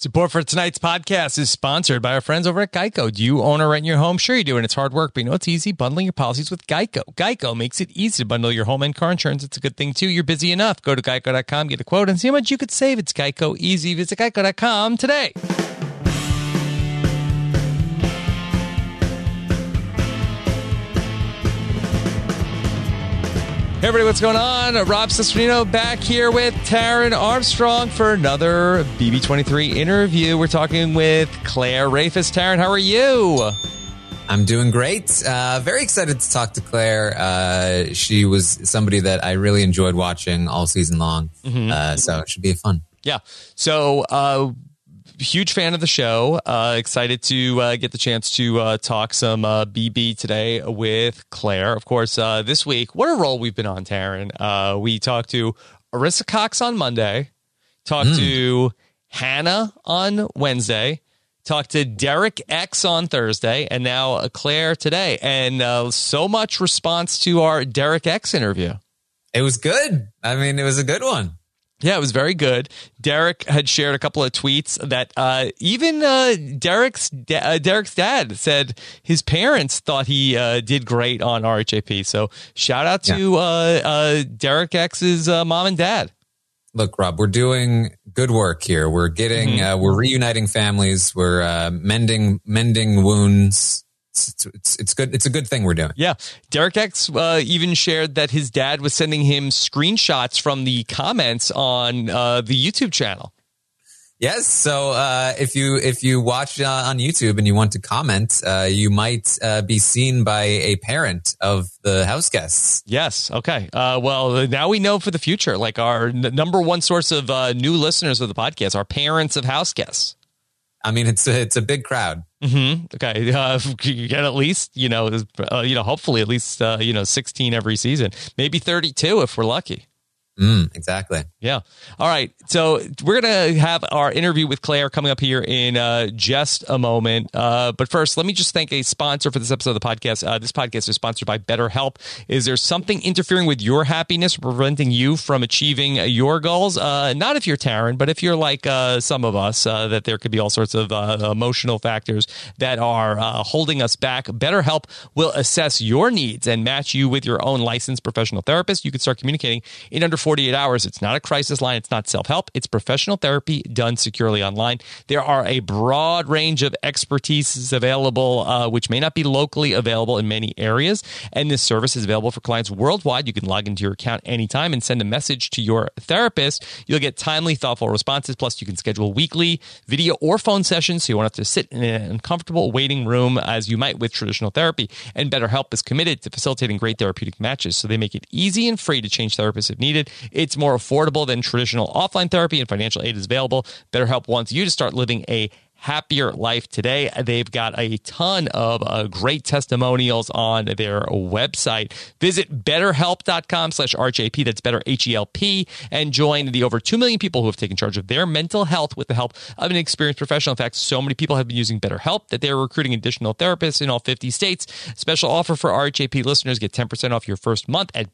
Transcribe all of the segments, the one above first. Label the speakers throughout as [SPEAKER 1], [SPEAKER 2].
[SPEAKER 1] Support for tonight's podcast is sponsored by our friends over at Geico. Do you own or rent your home? Sure you do, and it's hard work, but you know it's easy? Bundling your policies with Geico. Geico makes it easy to bundle your home and car insurance. It's a good thing, too. You're busy enough. Go to geico.com, get a quote, and see how much you could save. It's Geico easy. Visit geico.com today. Hey everybody, what's going on? Rob Cesternino back here with Taryn Armstrong for another BB23 interview. We're talking with Claire Rafis. Taryn, how are you?
[SPEAKER 2] I'm doing great. Very excited to talk to Claire. She was somebody that I really enjoyed watching all season long. So it should be fun.
[SPEAKER 1] Yeah. So, huge fan of the show. Excited to get the chance to talk some BB today with Claire. Of course, this week, what a role we've been on, Taryn. We talked to Arissa Cox on Monday, talked to Hannah on Wednesday, talked to Derek X on Thursday, and now Claire today. And so much response to our Derek X interview.
[SPEAKER 2] It was good. I mean, it was a good one.
[SPEAKER 1] Yeah, it was very good. Derek had shared a couple of tweets that even Derek's dad said his parents thought he did great on RHAP. So shout out to Derek X's mom and dad.
[SPEAKER 2] Look, Rob, we're doing good work here. We're getting, we're reuniting families. We're mending wounds. It's good. It's a good thing we're doing.
[SPEAKER 1] Yeah. Derek X even shared that his dad was sending him screenshots from the comments on the YouTube channel.
[SPEAKER 2] Yes. So if you watch on YouTube and you want to comment, you might be seen by a parent of the house guests.
[SPEAKER 1] Yes. Okay. Well, now we know for the future, like our number one source of new listeners of the podcast are parents of house guests.
[SPEAKER 2] I mean, it's a big crowd.
[SPEAKER 1] Okay. You get at least, hopefully at least, 16 every season, maybe 32 if we're lucky.
[SPEAKER 2] Exactly.
[SPEAKER 1] Yeah. All right. So we're going to have our interview with Claire coming up here in just a moment. But first, let me just thank a sponsor for this episode of the podcast. This podcast is sponsored by BetterHelp. Is there something interfering with your happiness or preventing you from achieving your goals? Not if you're Taryn, but if you're like some of us, that there could be all sorts of emotional factors that are holding us back. BetterHelp will assess your needs and match you with your own licensed professional therapist. You can start communicating in under 48 hours. It's not a crisis line. It's not self-help. It's professional therapy done securely online. There are a broad range of expertise available, which may not be locally available in many areas. And this service is available for clients worldwide. You can log into your account anytime and send a message to your therapist. You'll get timely, thoughtful responses. Plus, you can schedule weekly video or phone sessions, so you won't have to sit in an uncomfortable waiting room as you might with traditional therapy. And BetterHelp is committed to facilitating great therapeutic matches, so they make it easy and free to change therapists if needed. It's more affordable than traditional offline therapy, and financial aid is available. BetterHelp wants you to start living a happier life today. They've got a ton of great testimonials on their website. Visit betterhelp.com/RHAP. That's better, H-E-L-P, and join the over 2 million people who have taken charge of their mental health with the help of an experienced professional. In fact, so many people have been using BetterHelp that they're recruiting additional therapists in all 50 states. Special offer for RHAP listeners. Get 10% off your first month at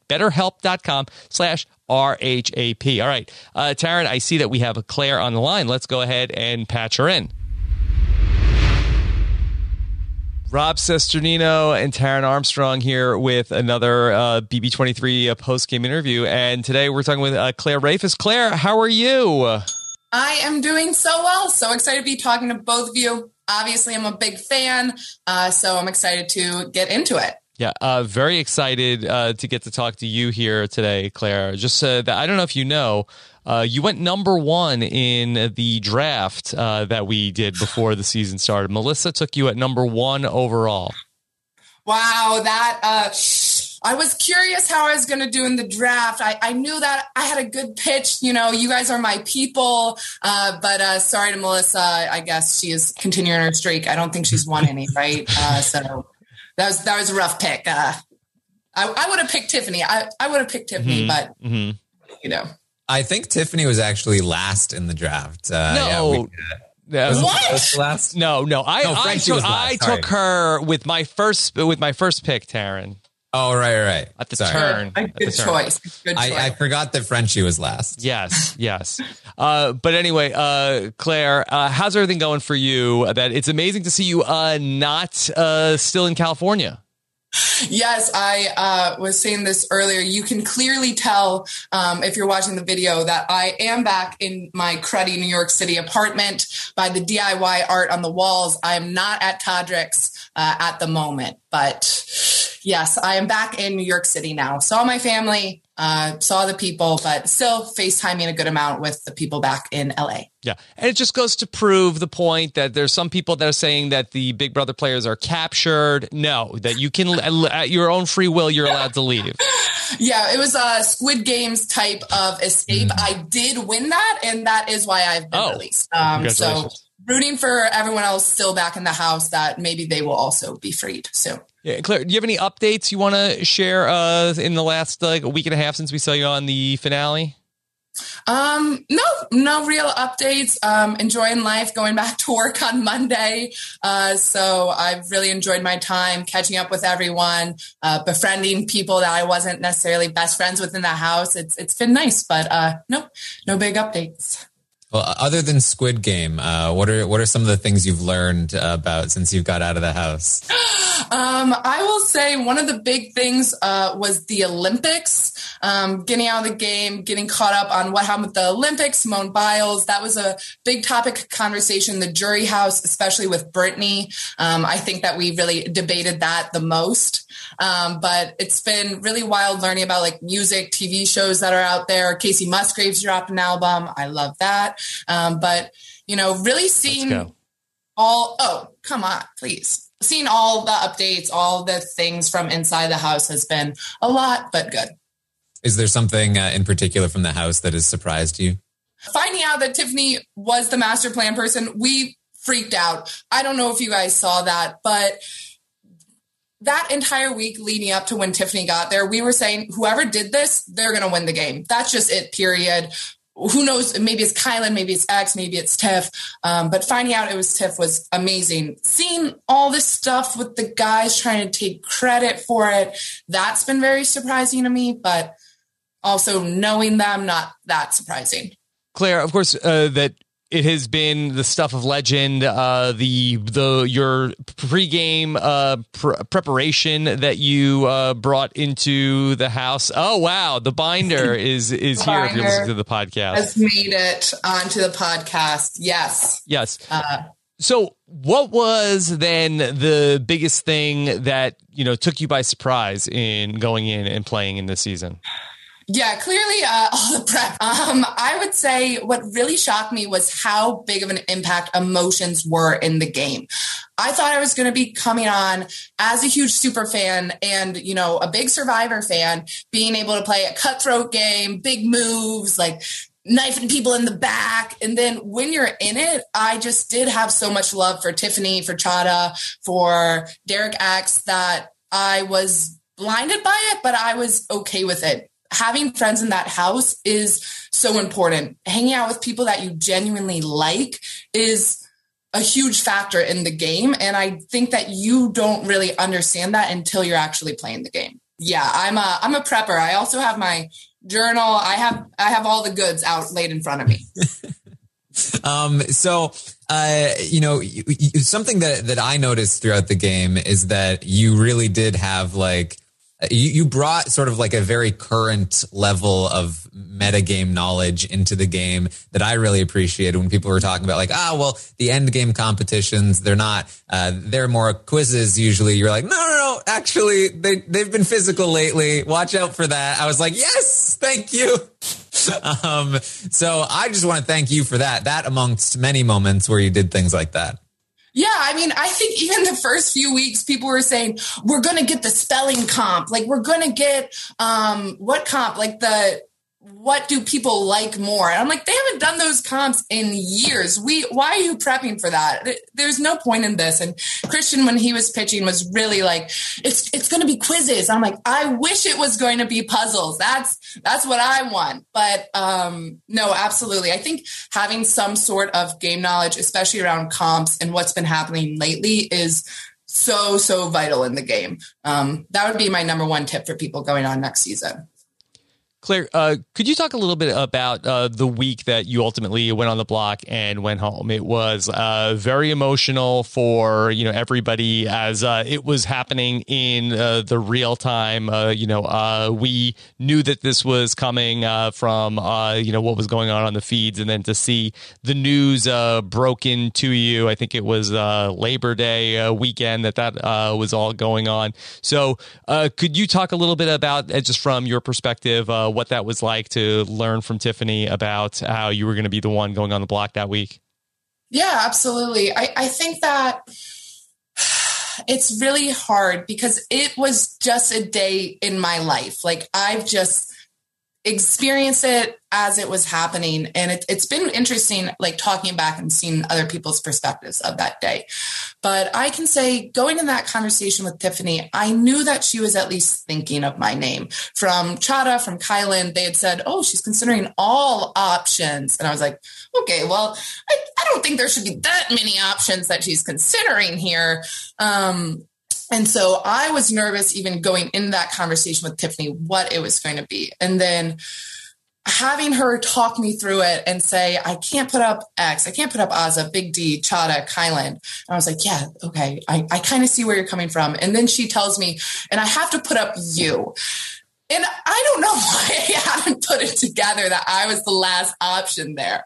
[SPEAKER 1] betterhelp.com/RHAP. All right. Taryn, I see that we have Claire on the line. Let's go ahead and patch her in. Rob Cesternino and Taryn Armstrong here with another BB23 post-game interview. And today we're talking with Claire Rafis. Claire, how are you?
[SPEAKER 3] I am doing so well. So excited to be talking to both of you. Obviously, I'm a big fan, so I'm excited to get into it.
[SPEAKER 1] Yeah, very excited to get to talk to you here today, Claire. Just that I don't know if you know, you went number one in the draft that we did before the season started. Melissa took you at number one overall.
[SPEAKER 3] Wow, that I was curious how I was going to do in the draft. I knew that I had a good pitch. You know, you guys are my people. But sorry to Melissa. I guess she is continuing her streak. I don't think she's won any, right? So that was a rough pick. I would have picked Tiffany. I would have picked Tiffany, but you know.
[SPEAKER 2] I think Tiffany was actually last in the draft.
[SPEAKER 1] No.
[SPEAKER 3] What?
[SPEAKER 1] No. I took her with my first pick, Taryn.
[SPEAKER 2] Oh, right.
[SPEAKER 1] At the
[SPEAKER 2] Sorry.
[SPEAKER 1] turn.
[SPEAKER 3] Good choice. Good choice.
[SPEAKER 2] I forgot that Frenchie was last.
[SPEAKER 1] Yes. But anyway, Claire, how's everything going for you? That it's amazing to see you not still in California.
[SPEAKER 3] Yes, I was saying this earlier. You can clearly tell if you're watching the video that I am back in my cruddy New York City apartment by the DIY art on the walls. I am not at Todrick's at the moment, but yes, I am back in New York City now. Saw my family, saw the people, but still FaceTiming a good amount with the people back in LA.
[SPEAKER 1] Yeah. And it just goes to prove the point that there's some people that are saying that the Big Brother players are captured. No, that you can, at your own free will, you're allowed to leave.
[SPEAKER 3] Yeah, it was a Squid Games type of escape. I did win that, and that is why I've been released. So rooting for everyone else still back in the house that maybe they will also be freed soon.
[SPEAKER 1] Yeah, Claire, do you have any updates you want to share in the last a week and a half since we saw you on the finale?
[SPEAKER 3] No real updates. Enjoying life, going back to work on Monday. So I've really enjoyed my time catching up with everyone, befriending people that I wasn't necessarily best friends with in the house. It's been nice, but no big updates.
[SPEAKER 2] Well, other than Squid Game, what are some of the things you've learned about since you've got out of the house?
[SPEAKER 3] I will say one of the big things was the Olympics, getting out of the game, getting caught up on what happened with the Olympics, Simone Biles. That was a big topic of conversation, the jury house, especially with Britney. I think that we really debated that the most. But it's been really wild learning about like music, TV shows that are out there. Casey Musgraves dropped an album. I love that. But, really seeing come on, please. Seeing all the updates, all the things from inside the house has been a lot, but good.
[SPEAKER 2] Is there something in particular from the house that has surprised you?
[SPEAKER 3] Finding out that Tiffany was the master plan person, we freaked out. I don't know if you guys saw that, but that entire week leading up to when Tiffany got there, we were saying whoever did this, they're going to win the game. That's just it, period. Who knows? Maybe it's Kylan, maybe it's X, maybe it's Tiff. But finding out it was Tiff was amazing. Seeing all this stuff with the guys trying to take credit for it, that's been very surprising to me. But also knowing them, not that surprising.
[SPEAKER 1] Claire, of course, that it has been the stuff of legend, your pregame preparation that you brought into the house. Oh wow, the binder is here. If you listen to the podcast,
[SPEAKER 3] has made it onto the podcast. Yes.
[SPEAKER 1] So, what was then the biggest thing that took you by surprise in going in and playing in this season?
[SPEAKER 3] Yeah, clearly all the prep. I would say what really shocked me was how big of an impact emotions were in the game. I thought I was going to be coming on as a huge super fan and, a big Survivor fan, being able to play a cutthroat game, big moves, like knifing people in the back. And then when you're in it, I just did have so much love for Tiffany, for Chada, for Derek X that I was blinded by it, but I was okay with it. Having friends in that house is so important. Hanging out with people that you genuinely like is a huge factor in the game. And I think that you don't really understand that until you're actually playing the game. Yeah, I'm a prepper. I also have my journal. I have all the goods out laid in front of me.
[SPEAKER 2] Something that I noticed throughout the game is that you really did have you brought sort of like a very current level of metagame knowledge into the game that I really appreciated when people were talking about the end game competitions, they're not, they're more quizzes usually. You're like, no, actually they've been physical lately. Watch out for that. I was like, yes, thank you. So I just want to thank you for that amongst many moments where you did things like that.
[SPEAKER 3] Yeah, I think even the first few weeks, people were saying, we're going to get the spelling comp. Like, we're going to get, what comp? Like what do people like more? And I'm like, they haven't done those comps in years. Why are you prepping for that? There's no point in this. And Christian, when he was pitching, was really like, it's going to be quizzes. I'm like, I wish it was going to be puzzles. That's what I want. But no, absolutely. I think having some sort of game knowledge, especially around comps and what's been happening lately, is so vital in the game. That would be my number one tip for people going on next season.
[SPEAKER 1] Claire, could you talk a little bit about the week that you ultimately went on the block and went home? It was very emotional for everybody as it was happening in the real time. We knew that this was coming from what was going on the feeds, and then to see the news broken to you. I think it was Labor Day weekend that was all going on. So could you talk a little bit about just from your perspective? What that was like to learn from Tiffany about how you were going to be the one going on the block that week.
[SPEAKER 3] Yeah, absolutely. I think that it's really hard because it was just a day in my life. Like I've just experienced it as it was happening. And it's been interesting, like talking back and seeing other people's perspectives of that day. But I can say going in that conversation with Tiffany, I knew that she was at least thinking of my name. From Chada, from Kylan, they had said, oh, she's considering all options. And I was like, okay, well, I don't think there should be that many options that she's considering here. And so I was nervous even going in that conversation with Tiffany, what it was going to be. And then having her talk me through it and say, I can't put up X, I can't put up Azah, Big D, Chada, Kylan. And I was like, yeah, okay. I kind of see where you're coming from. And then she tells me, and I have to put up you. And I don't know why I hadn't put it together that I was the last option there.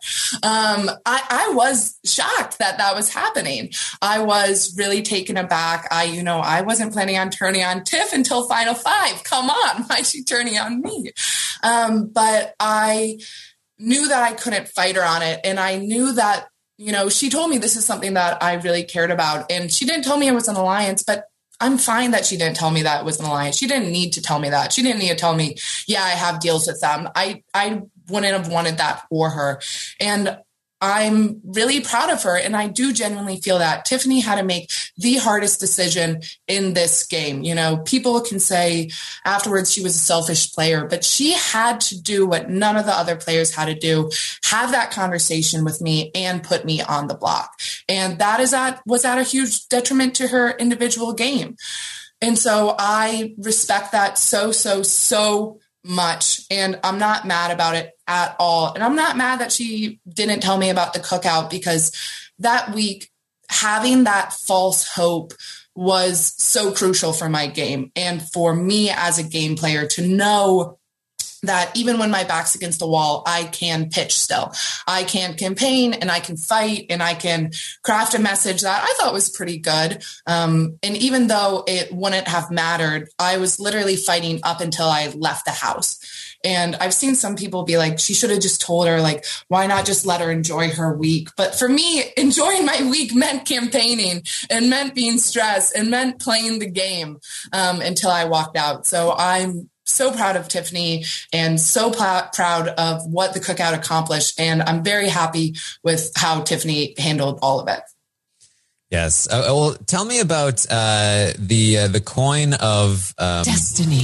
[SPEAKER 3] I was shocked that was happening. I was really taken aback. I wasn't planning on turning on Tiff until Final Five. Come on, why is she turning on me? But I knew that I couldn't fight her on it. And I knew that, she told me this is something that I really cared about. And she didn't tell me it was an alliance, but I'm fine that she didn't tell me that it was an alliance. She didn't need to tell me that. She didn't need to tell me, yeah, I have deals with them. I wouldn't have wanted that for her. And I'm really proud of her. And I do genuinely feel that Tiffany had to make the hardest decision in this game. People can say afterwards she was a selfish player, but she had to do what none of the other players had to do, have that conversation with me and put me on the block. And was at a huge detriment to her individual game. And so I respect that so much. And I'm not mad about it at all. And I'm not mad that she didn't tell me about the cookout, because that week, having that false hope was so crucial for my game and for me as a game player to know that even when my back's against the wall, I can pitch still. I can campaign and I can fight and I can craft a message that I thought was pretty good. And even though it wouldn't have mattered, I was literally fighting up until I left the house. And I've seen some people be like, she should have just told her, like, why not just let her enjoy her week? But for me, enjoying my week meant campaigning and meant being stressed and meant playing the game until I walked out. So I'm so proud of Tiffany and so proud of what the cookout accomplished. And I'm very happy with how Tiffany handled all of it.
[SPEAKER 2] Yes. Well, tell me about the coin of
[SPEAKER 4] Destiny.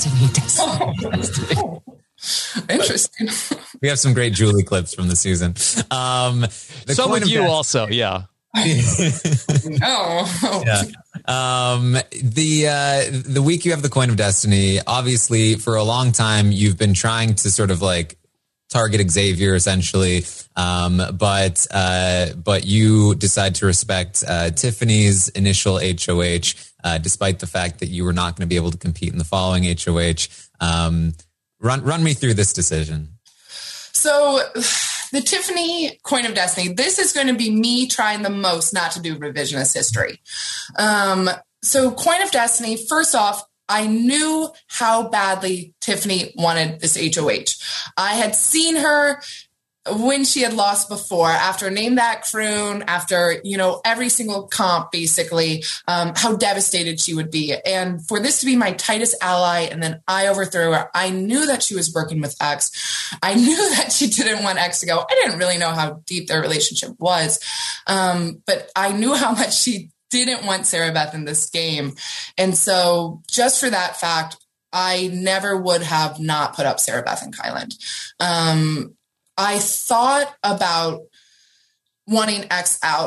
[SPEAKER 3] Interesting.
[SPEAKER 2] We have some great Julie clips from the season.
[SPEAKER 1] Some with you also, yeah.
[SPEAKER 3] Oh.
[SPEAKER 2] Yeah. The week you have the coin of destiny, obviously for a long time you've been trying to sort of like target Xavier essentially. But you decide to respect Tiffany's initial HOH, despite the fact that you were not going to be able to compete in the following HOH. Run me through this decision.
[SPEAKER 3] So the Tiffany coin of destiny, this is going to be me trying the most not to do revisionist history. So coin of destiny, first off, I knew how badly Tiffany wanted this HOH. I had seen her when she had lost before, after Name That Croon, after, every single comp, basically, how devastated she would be. And for this to be my tightest ally, and then I overthrew her, I knew that she was working with X. I knew that she didn't want X to go. I didn't really know how deep their relationship was. But I knew how much she didn't want Sarah Beth in this game. And so just for that fact, I never would have not put up Sarah Beth and Kylan. I thought about wanting X out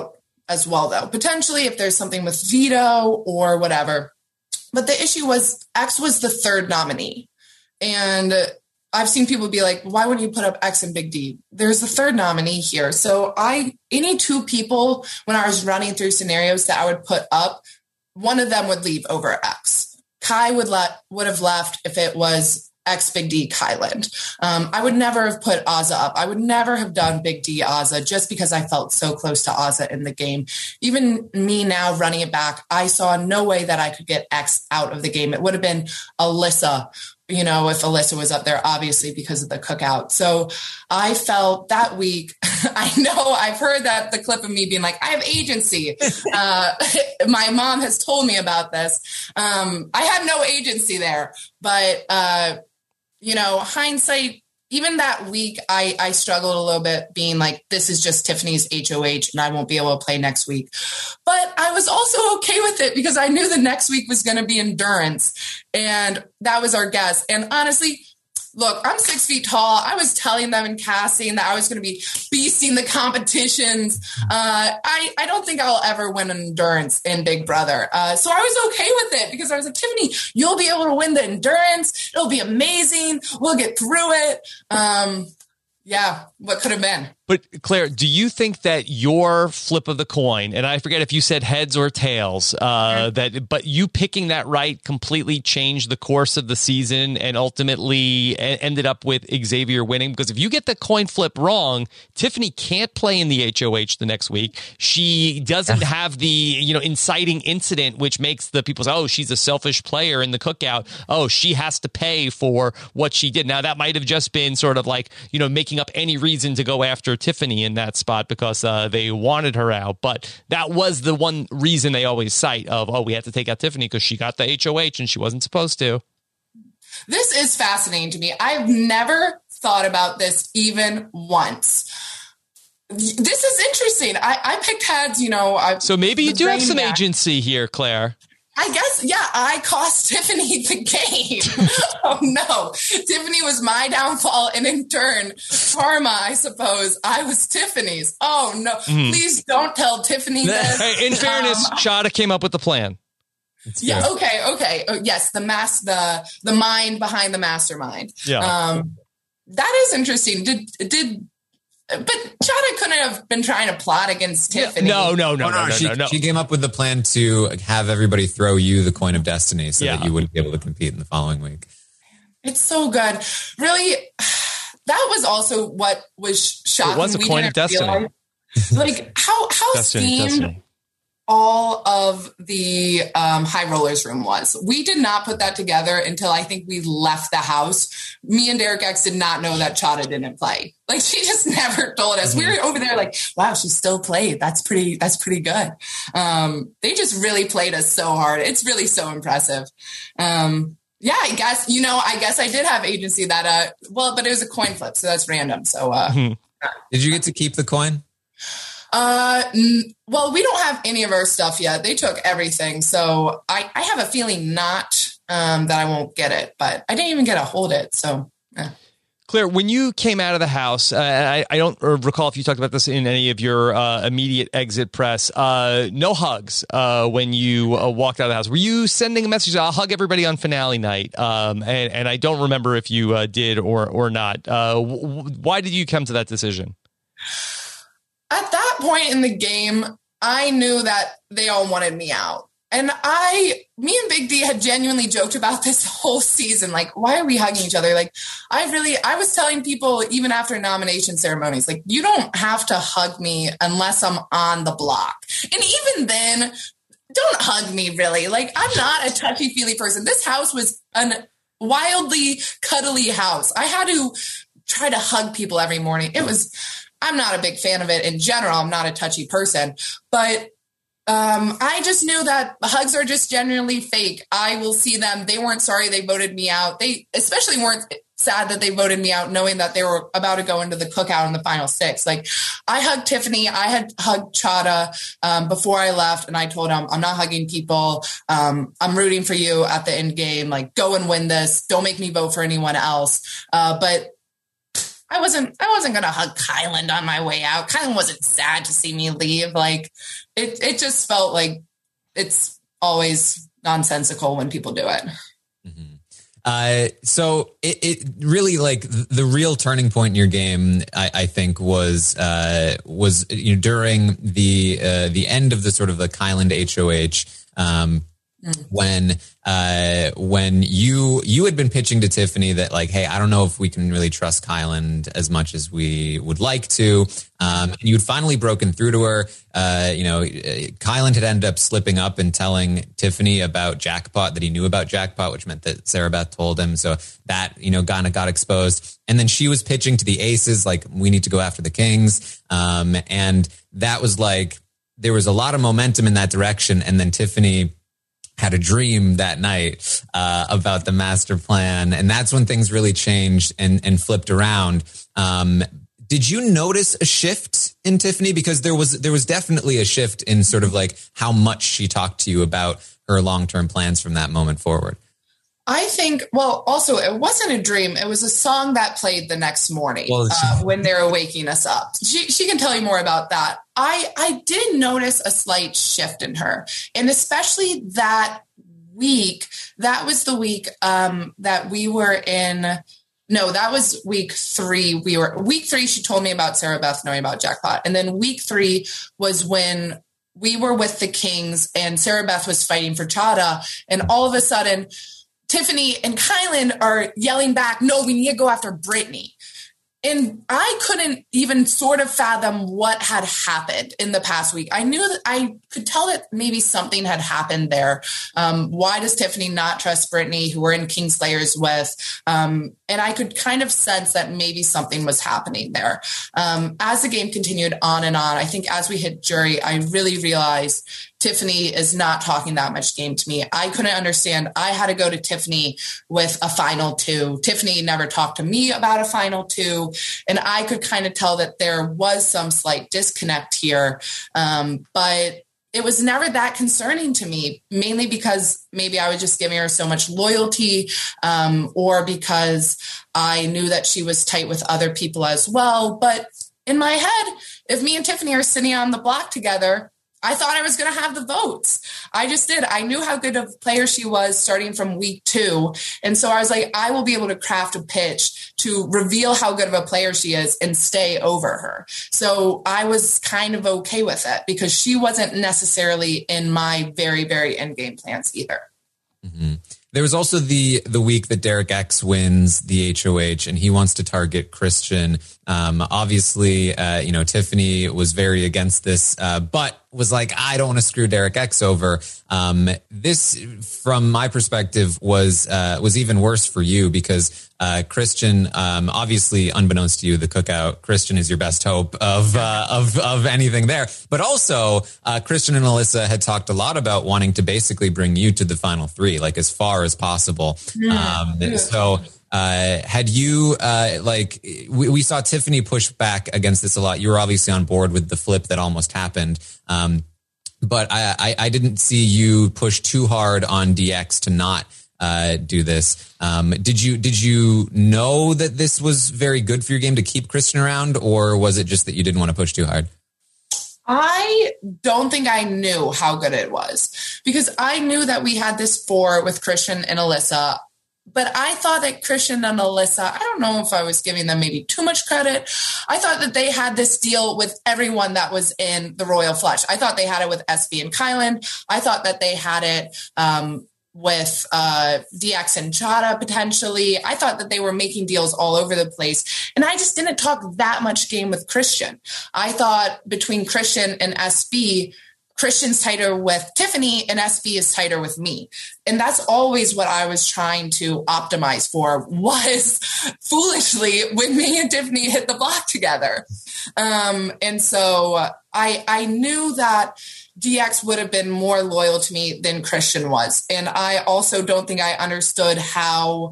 [SPEAKER 3] as well, though, potentially if there's something with veto or whatever. But the issue was X was the third nominee. And I've seen people be like, why wouldn't you put up X and Big D? There's the third nominee here. So any two people, when I was running through scenarios that I would put up, one of them would leave over X. Kai would have left if it was X Big D Kyland. I would never have put Azah up. I would never have done Big D Azah just because I felt so close to Azah in the game. Even me now running it back, I saw no way that I could get X out of the game. It would have been Alyssa, if Alyssa was up there, obviously because of the cookout. So I felt that week, I know I've heard that the clip of me being like, I have agency. My mom has told me about this. I had no agency there, but, hindsight, even that week, I struggled a little bit being like, this is just Tiffany's HOH and I won't be able to play next week. But I was also okay with it because I knew the next week was going to be endurance. And that was our guess. And honestly, look, I'm 6 feet tall. I was telling them in casting that I was going to be beasting the competitions. I don't think I'll ever win an endurance in Big Brother. So I was okay with it because I was like, Tiffany, you'll be able to win the endurance. It'll be amazing. We'll get through it. What could have been?
[SPEAKER 1] But Claire, do you think that your flip of the coin, and I forget if you said heads or tails, but you picking that right completely changed the course of the season and ultimately ended up with Xavier winning? Because if you get the coin flip wrong, Tiffany can't play in the HOH the next week. She doesn't have the, inciting incident, which makes the people say, oh, she's a selfish player in the cookout. Oh, she has to pay for what she did. Now, that might have just been sort of like, making up any reason to go after Tiffany in that spot because they wanted her out. But that was the one reason they always cite of, we had to take out Tiffany because she got the HOH and she wasn't supposed to.
[SPEAKER 3] This is fascinating to me. I've never thought about this even once. This is interesting. I picked heads,
[SPEAKER 1] So maybe you do have some agency here, Claire.
[SPEAKER 3] I guess, I cost Tiffany the game. Oh, no. Tiffany was my downfall, and in turn, karma, I suppose, I was Tiffany's. Oh, no. Please don't tell Tiffany this.
[SPEAKER 1] Hey, in fairness, Chada came up with the plan.
[SPEAKER 3] Yeah, okay. Yes, the mind behind the mastermind.
[SPEAKER 1] Yeah.
[SPEAKER 3] That is interesting. But Chada couldn't have been trying to plot against Tiffany.
[SPEAKER 1] No.
[SPEAKER 2] She came up with the plan to have everybody throw you the coin of destiny so that you wouldn't be able to compete in the following week.
[SPEAKER 3] It's so good. Really, that was also what was shocking.
[SPEAKER 1] It was a coin of destiny.
[SPEAKER 3] Like how themed all of the high rollers room was. We did not put that together until I think we left the house. Me and Derek X did not know that Chada didn't play. Like, she just never told us. We were over there like, wow, she still played. That's pretty good. They just really played us so hard. It's really so impressive. I guess I did have agency that, but it was a coin flip, so that's random. So,
[SPEAKER 2] Did you get to keep the coin?
[SPEAKER 3] Well, we don't have any of our stuff yet. They took everything. So I have a feeling not, that I won't get it, but I didn't even get to hold it. So,
[SPEAKER 1] Claire, when you came out of the house, I don't recall if you talked about this in any of your immediate exit press, no hugs when you walked out of the house. Were you sending a message, I'll hug everybody on finale night? And I don't remember if you did or not. Why did you come to that decision?
[SPEAKER 3] At that point in the game, I knew that they all wanted me out. And me and Big D had genuinely joked about this whole season. Like, why are we hugging each other? Like, I was telling people even after nomination ceremonies, like, you don't have to hug me unless I'm on the block. And even then, don't hug me, really. Like, I'm not a touchy-feely person. This house was a wildly cuddly house. I had to try to hug people every morning. I'm not a big fan of it in general. I'm not a touchy person, but I just knew that hugs are just genuinely fake. I will see them. They weren't sorry they voted me out. They especially weren't sad that they voted me out, knowing that they were about to go into the cookout in the final six. Like, I hugged Tiffany. I had hugged Chada before I left, and I told him, I'm not hugging people. I'm rooting for you at the end game. Like, go and win this. Don't make me vote for anyone else. But I wasn't going to hug Kyland on my way out. Kyland wasn't sad to see me leave. Like it just felt like it's always nonsensical when people do it.
[SPEAKER 2] So it really, like, the real turning point in your game, I think was during the end of the sort of the Kyland HOH, when you had been pitching to Tiffany that, like, hey, I don't know if we can really trust Kyland as much as we would like to. And you'd finally broken through to her. Kyland had ended up slipping up and telling Tiffany about Jackpot, that he knew about Jackpot, which meant that Sarah Beth told him. So that, kind of got exposed. And then she was pitching to the aces, like, we need to go after the kings. And that was like, there was a lot of momentum in that direction. And then Tiffany had a dream that night about the master plan. And that's when things really changed and flipped around. Did you notice a shift in Tiffany? Because there was definitely a shift in sort of like how much she talked to you about her long-term plans from that moment forward.
[SPEAKER 3] I think, well, also, it wasn't a dream. It was a song that played the next morning when they were waking us up. She can tell you more about that. I did notice a slight shift in her. And especially that week, that was the week that we were in. No, that was week 3. Week 3, she told me about Sarah Beth knowing about Jackpot. And then week 3 was when we were with the Kings and Sarah Beth was fighting for Chada. And all of a sudden, Tiffany and Kyland are yelling back, no, we need to go after Brittany. And I couldn't even sort of fathom what had happened in the past week. I knew that I could tell that maybe something had happened there. Why does Tiffany not trust Brittany, who we're in Kingslayers with? And I could kind of sense that maybe something was happening there. As the game continued on and on, I think as we hit jury, I really realized Tiffany is not talking that much game to me. I couldn't understand. I had to go to Tiffany with a final 2. Tiffany never talked to me about a final 2. And I could kind of tell that there was some slight disconnect here. But it was never that concerning to me, mainly because maybe I was just giving her so much loyalty, or because I knew that she was tight with other people as well. But in my head, if me and Tiffany are sitting on the block together, I thought I was going to have the votes. I just did. I knew how good of a player she was starting from week 2. And so I was like, I will be able to craft a pitch to reveal how good of a player she is and stay over her. So I was kind of okay with it because she wasn't necessarily in my very, very end game plans either.
[SPEAKER 2] Mm-hmm. There was also the week that Derek X wins the HOH and he wants to target Christian. Obviously, Tiffany was very against this, but was like, I don't want to screw Derek X over. This, from my perspective, was even worse for you because Christian, obviously, unbeknownst to you, the cookout, Christian is your best hope of anything there. But also, Christian and Alyssa had talked a lot about wanting to basically bring you to the final 3, like as far as possible. So had you we saw Tiffany push back against this a lot. You were obviously on board with the flip that almost happened. But I didn't see you push too hard on DX to not do this. Did you know that this was very good for your game to keep Christian around, or was it just that you didn't want to push too hard?
[SPEAKER 3] I don't think I knew how good it was because I knew that we had this 4 with Christian and Alyssa. But I thought that Christian and Alyssa, I don't know if I was giving them maybe too much credit. I thought that they had this deal with everyone that was in the Royal Flush. I thought they had it with SB and Kyland. I thought that they had it with DX and Chada potentially. I thought that they were making deals all over the place. And I just didn't talk that much game with Christian. I thought between Christian and SB, Christian's tighter with Tiffany and SB is tighter with me. And that's always what I was trying to optimize for, was foolishly when me and Tiffany hit the block together. And so I knew that DX would have been more loyal to me than Christian was. And I also don't think I understood how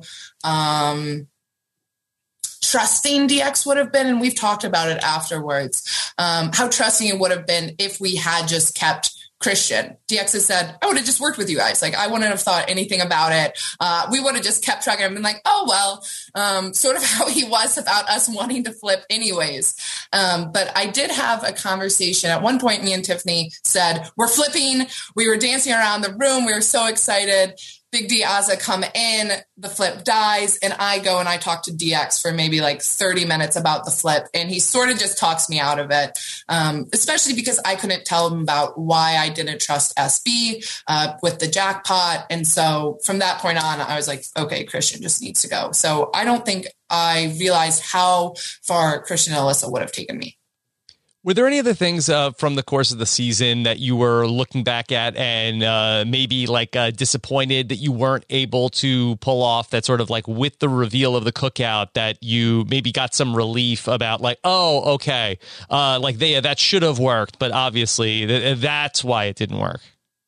[SPEAKER 3] trusting DX would have been, and we've talked about it afterwards, how trusting it would have been if we had just kept Christian. DX has said, I would have just worked with you guys. Like, I wouldn't have thought anything about it. We would have just kept trucking and been like, oh, well, sort of how he was about us wanting to flip anyways. But I did have a conversation. At one point, me and Tiffany said, we're flipping. We were dancing around the room. We were so excited. Big D, Azah come in, the flip dies, and I go and I talk to DX for maybe like 30 minutes about the flip, and he sort of just talks me out of it, especially because I couldn't tell him about why I didn't trust SB with the jackpot. And so from that point on, I was like, okay, Christian just needs to go. So I don't think I realized how far Christian and Alyssa would have taken me.
[SPEAKER 1] Were there any other things from the course of the season that you were looking back at and maybe like disappointed that you weren't able to pull off, that sort of like with the reveal of the cookout that you maybe got some relief about, like, oh, okay, like that should have worked, but obviously that's why it didn't work?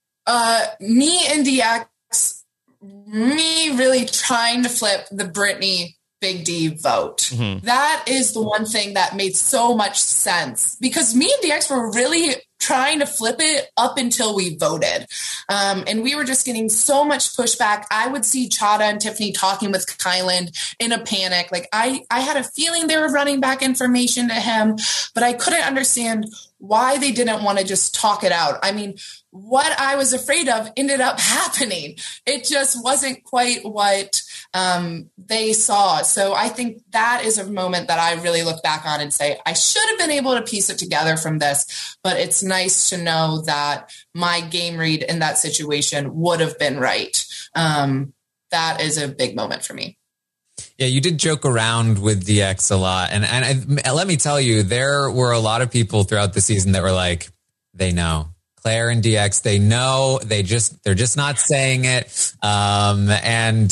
[SPEAKER 3] Me and DX, me really trying to flip the Brittany Big D vote. Mm-hmm. That is the one thing that made so much sense, because me and DX were really trying to flip it up until we voted. And we were just getting so much pushback. I would see Chada and Tiffany talking with Kyland in a panic. Like I had a feeling they were running back information to him, but I couldn't understand why they didn't want to just talk it out. I mean, what I was afraid of ended up happening. It just wasn't quite what they saw. So I think that is a moment that I really look back on and say, I should have been able to piece it together from this, but it's nice to know that my game read in that situation would have been right. That is a big moment for me.
[SPEAKER 2] Yeah, you did joke around with DX a lot. And let me tell you, there were a lot of people throughout the season that were like, they know. Claire and DX, they know, they're just not saying it. And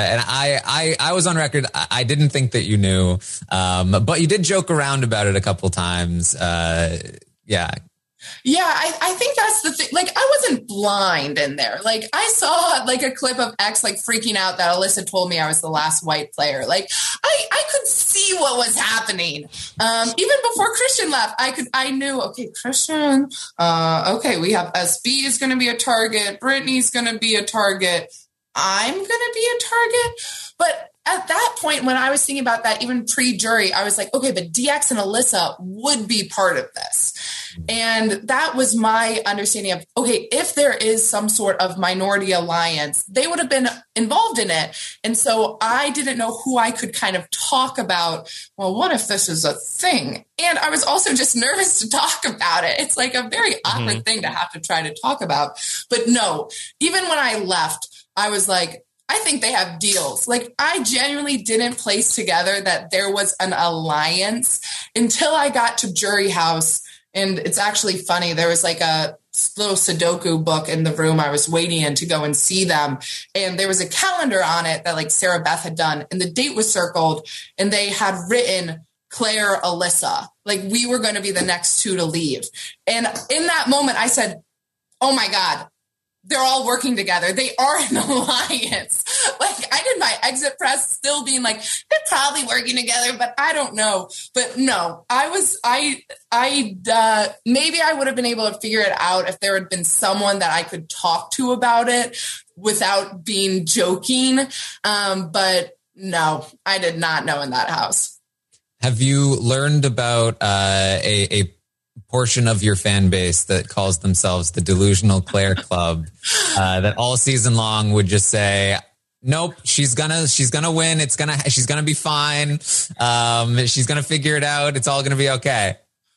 [SPEAKER 2] I was on record. I didn't think that you knew, but you did joke around about it a couple times. Yeah.
[SPEAKER 3] Yeah, I think that's the thing. Like, I wasn't blind in there. Like, I saw like a clip of X like freaking out that Alyssa told me I was the last white player. Like, I could see what was happening. Even before Christian left, I knew, okay, Christian, okay, we have SB is going to be a target. Brittany's going to be a target. I'm going to be a target. But at that point, when I was thinking about that, even pre-jury, I was like, okay, but DX and Alyssa would be part of this. And that was my understanding of, okay, if there is some sort of minority alliance, they would have been involved in it. And so I didn't know who I could kind of talk about. Well, what if this is a thing? And I was also just nervous to talk about it. It's like a very awkward thing to have to try to talk about. But no, even when I left, I was like, I think they have deals. Like, I genuinely didn't place together that there was an alliance until I got to Jury House. And it's actually funny. There was like a little Sudoku book in the room I was waiting in to go and see them. And there was a calendar on it that like Sarah Beth had done. And the date was circled and they had written Claire, Alyssa. Like, we were going to be the next two to leave. And in that moment, I said, oh my God, they're all working together. They are an alliance. Like, I did my exit press still being like, they're probably working together, but I don't know. But no, maybe I would have been able to figure it out if there had been someone that I could talk to about it without being joking. But no, I did not know in that house.
[SPEAKER 2] Have you learned about a portion of your fan base that calls themselves the Delusional Claire Club, that all season long would just say, nope, she's gonna win. She's gonna be fine. She's gonna figure it out. It's all gonna be okay.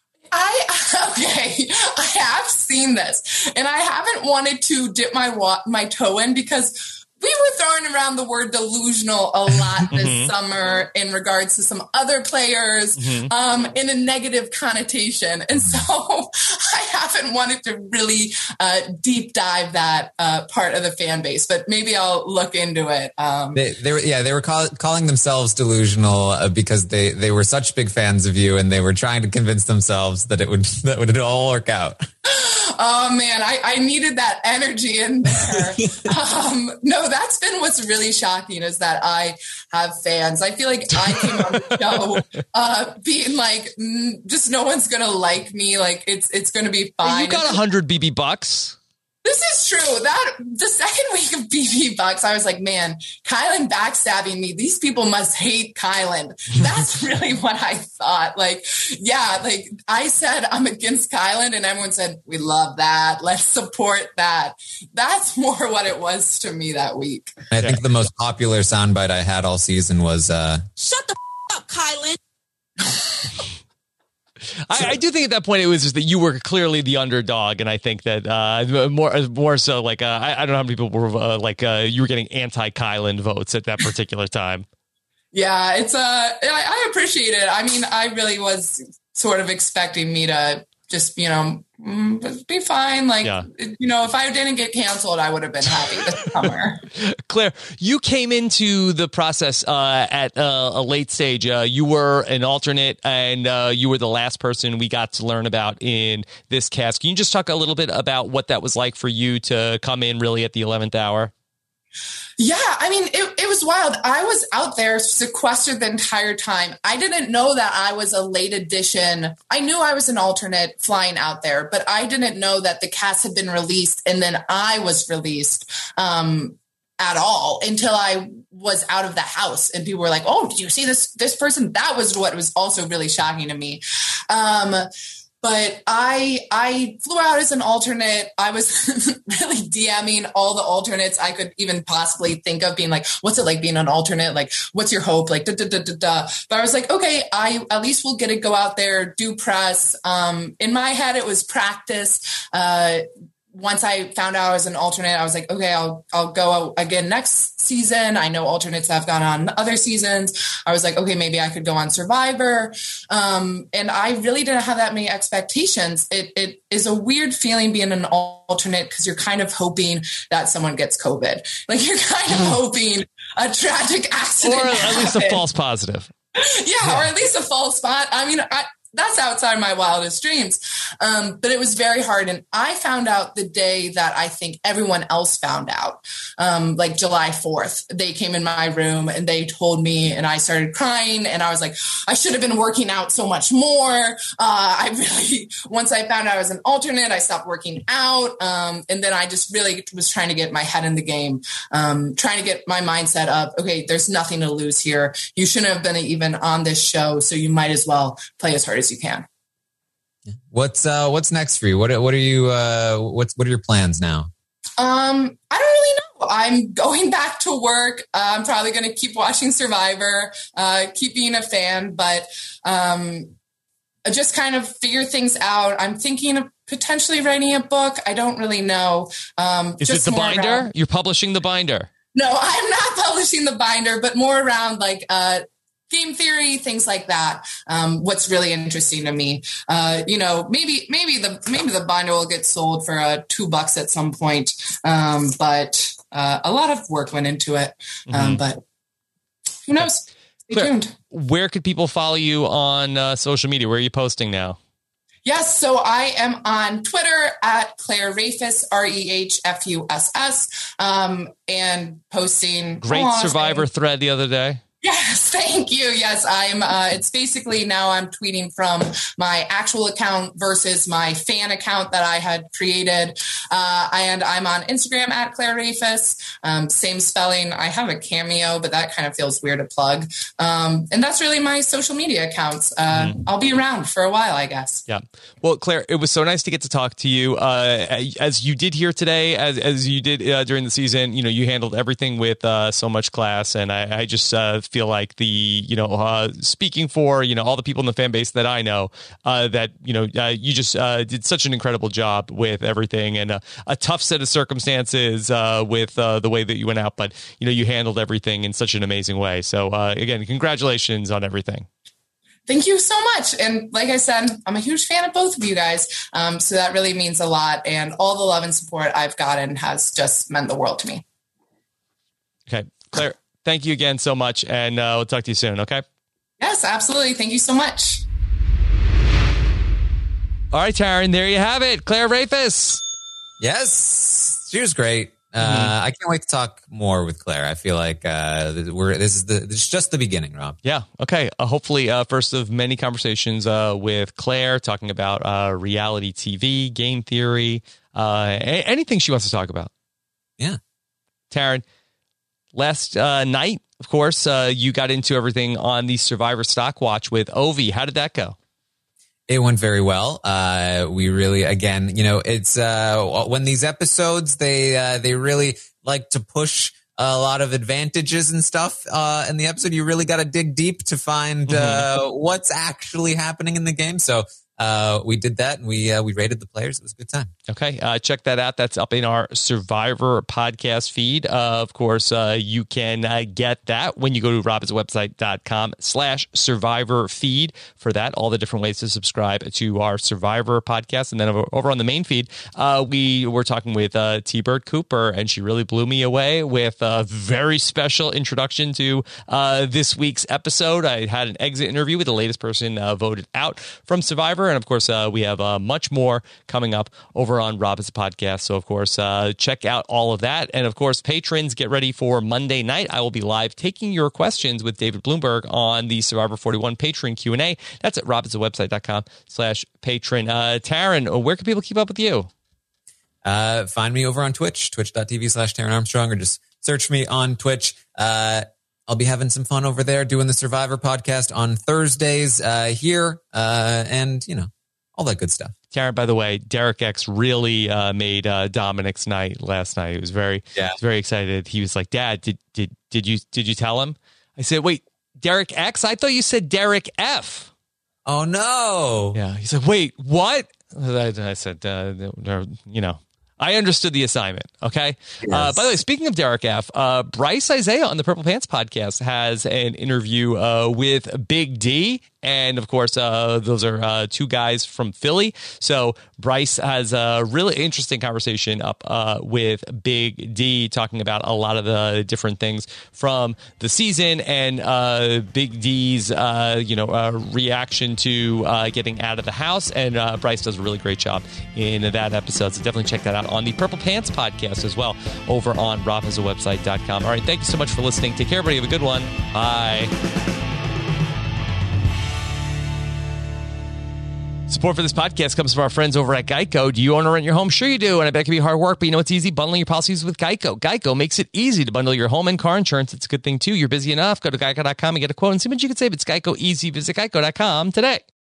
[SPEAKER 3] I have seen this, and I haven't wanted to dip my toe in because we were throwing around the word delusional a lot this summer in regards to some other players in a negative connotation. And so I haven't wanted to really deep dive that part of the fan base, but maybe I'll look into it.
[SPEAKER 2] They were calling themselves delusional because they were such big fans of you and they were trying to convince themselves that it would all work out.
[SPEAKER 3] Oh man, I needed that energy in there. No, that's been what's really shocking is that I have fans. I feel like I came on the show being like, just no one's gonna like me. Like it's gonna be fine.
[SPEAKER 1] You got 100 BB bucks.
[SPEAKER 3] This is true. That the second week of BB Bucks, I was like, man, Kylan backstabbing me. These people must hate Kylan. That's really what I thought. Like, yeah, like I said, I'm against Kylan, and everyone said, we love that. Let's support that. That's more what it was to me that week.
[SPEAKER 2] I think the most popular soundbite I had all season was,
[SPEAKER 4] shut the up, Kylan.
[SPEAKER 1] I do think at that point it was just that you were clearly the underdog, and I think that more so like I don't know how many people were you were getting anti-Kylan votes at that particular time.
[SPEAKER 3] Yeah, it's I appreciate it. I mean, I really was sort of expecting me to just be fine. Like if I didn't get canceled, I would have been happy this summer.
[SPEAKER 1] Claire, you came into the process at a late stage. You were an alternate, and you were the last person we got to learn about in this cast. Can you just talk a little bit about what that was like for you to come in really at the 11th hour?
[SPEAKER 3] Yeah, I mean, it was wild. I was out there sequestered the entire time. I didn't know that I was a late addition. I knew I was an alternate flying out there, but I didn't know that the cast had been released and then I was released at all until I was out of the house. And people were like, oh, did you see this person? That was what was also really shocking to me. But I flew out as an alternate. I was really DMing all the alternates I could even possibly think of, being like, what's it like being an alternate? Like, what's your hope? Like, But I was like, okay, I at least will get to go out there, do press. In my head, it was practice. Once I found out I was an alternate, I was like, okay, I'll go again next season. I know alternates have gone on other seasons. I was like, okay, maybe I could go on Survivor. And I really didn't have that many expectations. It is a weird feeling being an alternate because you're kind of hoping that someone gets COVID. Like you're kind of hoping a tragic accident
[SPEAKER 1] or at least a false positive.
[SPEAKER 3] Yeah, or at least a false spot. I mean, that's outside my wildest dreams. But it was very hard. And I found out the day that I think everyone else found out, like July 4th. They came in my room and they told me, and I started crying. And I was like, I should have been working out so much more. Once I found out I was an alternate, I stopped working out. And then I just really was trying to get my head in the game, trying to get my mindset up. Okay, there's nothing to lose here. You shouldn't have been even on this show. So you might as well play as hard as you can.
[SPEAKER 2] What's next for you? What are your plans now?
[SPEAKER 3] I don't really know. I'm going back to work. I'm probably going to keep watching Survivor, keep being a fan, but just kind of figure things out. I'm thinking of potentially writing a book. I don't really know.
[SPEAKER 1] Is it the binder? You're publishing the binder?
[SPEAKER 3] No, I'm not publishing the binder, but more around like game theory, things like that. What's really interesting to me, maybe the binder will get sold for $2 at some point. But a lot of work went into it. But who knows? Stay tuned.
[SPEAKER 1] Where could people follow you on social media? Where are you posting now?
[SPEAKER 3] Yes, so I am on Twitter at Claire Rehfuss, REHFUSS, and posting.
[SPEAKER 1] Great Survivor thread the other day.
[SPEAKER 3] Yes, thank you. Yes, I'm. It's basically now I'm tweeting from my actual account versus my fan account that I had created. And I'm on Instagram at Claire Rehfuss. Same spelling. I have a Cameo, but that kind of feels weird to plug. And that's really my social media accounts. I'll be around for a while, I guess.
[SPEAKER 1] Yeah. Well, Claire, it was so nice to get to talk to you. As you did here today, as you did during the season, you handled everything with so much class, and I just feel like speaking for all the people in the fan base that I know, that you just did such an incredible job with everything, and a tough set of circumstances with the way that you went out, but you handled everything in such an amazing way. So again, congratulations on everything.
[SPEAKER 3] Thank you so much. And like I said, I'm a huge fan of both of you guys. So that really means a lot. And all the love and support I've gotten has just meant the world to me.
[SPEAKER 1] Okay, Claire, thank you again so much. And we'll talk to you soon. Okay.
[SPEAKER 3] Yes, absolutely. Thank you so much.
[SPEAKER 1] All right, Taryn, there you have it. Claire Rafis.
[SPEAKER 2] Yes, she was great. I can't wait to talk more with Claire. I feel like this is just the beginning, Rob.
[SPEAKER 1] Yeah. Okay. Hopefully, first of many conversations with Claire, talking about reality TV, game theory, anything she wants to talk about.
[SPEAKER 2] Yeah.
[SPEAKER 1] Taryn, last night, of course, you got into everything on the Survivor Stock Watch with Ovi. How did that go?
[SPEAKER 2] It went very well. We really, again, it's when these episodes they really like to push a lot of advantages and stuff in the episode. You really got to dig deep to find what's actually happening in the game. So we did that, and we rated the players. It was a good time.
[SPEAKER 1] Okay, check that out. That's up in our Survivor podcast feed. Of course, you can get that when you go to robhasawebsite.com/Survivor feed for that. All the different ways to subscribe to our Survivor podcast. And then over on the main feed, we were talking with T-Bird Cooper, and she really blew me away with a very special introduction to this week's episode. I had an exit interview with the latest person voted out from Survivor. And of course, we have much more coming up over on Rob Has a Podcast. So, of course, check out all of that. And, of course, patrons, get ready for Monday night. I will be live taking your questions with David Bloomberg on the Survivor 41 Patreon Q&A. That's at robhasawebsite.com/patron. Taryn, where can people keep up with you?
[SPEAKER 2] Find me over on Twitch, twitch.tv/Taryn Armstrong, or just search me on Twitch. I'll be having some fun over there doing the Survivor podcast on Thursdays here, and, all that good stuff.
[SPEAKER 1] Taryn, by the way, Derek X really made Dominic's night last night. He was very excited. He was like, "Dad, did you tell him?" I said, "Wait, Derek X? I thought you said Derek F."
[SPEAKER 2] Oh no!
[SPEAKER 1] Yeah, he said, "Wait, what?" I said, I understood the assignment. Okay.
[SPEAKER 2] Yes.
[SPEAKER 1] By the way, speaking of Derek F., Bryce Isaiah on the Purple Pants podcast has an interview with Big D. And of course, those are two guys from Philly. So Bryce has a really interesting conversation up with Big D, talking about a lot of the different things from the season and Big D's, reaction to getting out of the house. And Bryce does a really great job in that episode. So definitely check that out on the Purple Pants podcast as well over on robhasawebsite.com. All right. Thank you so much for listening. Take care, everybody. Have a good one. Bye. Support for this podcast comes from our friends over at Geico. Do you own or rent your home? Sure you do, and I bet it can be hard work, but you know it's easy? Bundling your policies with Geico. Geico makes it easy to bundle your home and car insurance. It's a good thing, too. You're busy enough. Go to geico.com and get a quote and see what you can save. It's Geico easy. Visit geico.com today.